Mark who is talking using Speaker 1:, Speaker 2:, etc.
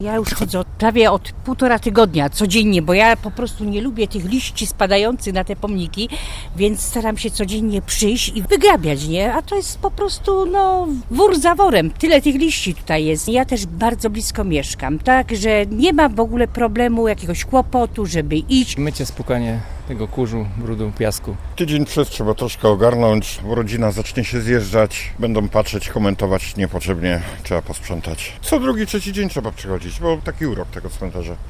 Speaker 1: Ja już chodzę prawie od 1,5 tygodnia codziennie, bo ja po prostu nie lubię tych liści spadających na te pomniki, więc staram się codziennie przyjść i wygrabiać, nie? A to jest po prostu, wór za worem. Tyle tych liści tutaj jest. Ja też bardzo blisko mieszkam, tak, że nie ma w ogóle problemu, jakiegoś kłopotu, żeby iść.
Speaker 2: Mycie, spłukanie tego kurzu, brudu, piasku.
Speaker 3: Tydzień przed trzeba troszkę ogarnąć, bo rodzina zacznie się zjeżdżać, będą patrzeć, komentować niepotrzebnie, trzeba posprzątać. Co drugi, trzeci dzień trzeba przychodzić, bo taki urok tego cmentarza.